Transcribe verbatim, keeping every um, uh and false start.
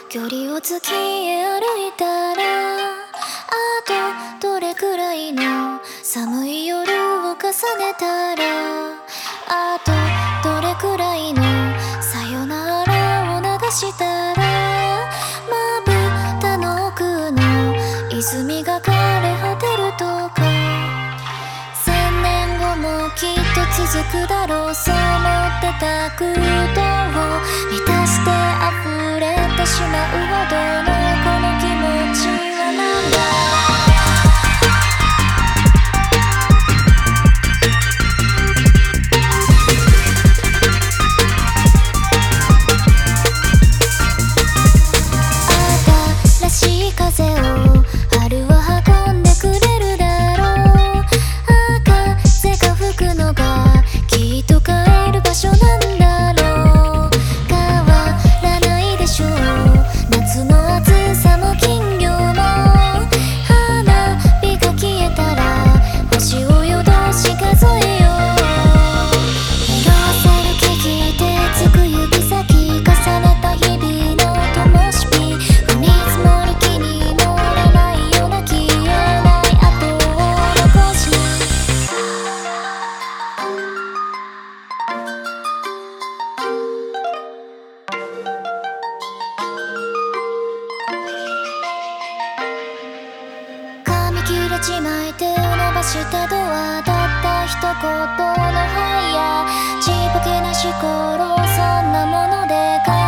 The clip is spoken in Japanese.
距離を月へ歩いたら、あとどれくらいの寒い夜を重ねたら、あとどれくらいのさよならを流したら、まぶたの奥の泉が枯れ果てるとか、千年後もきっと続くだろう、そう思ってた空洞を満たして溢れてしまうほどのこの気持ちはなんだ。新しい風を春は運んでくれるだろう。風が吹くのがきっと帰る場所なんだろう。変わらないでしょう、夏の暑さも金魚も。花火が消えたら星を夜通し数えよう。色あせる木々手つく指先重ねた日々の灯火、踏み積もる木に乗れないような消えない跡を残し、髪切れちまい手を伸ばしたドア、たった一言の「はいや」ちっぽけなしころ、そんなもので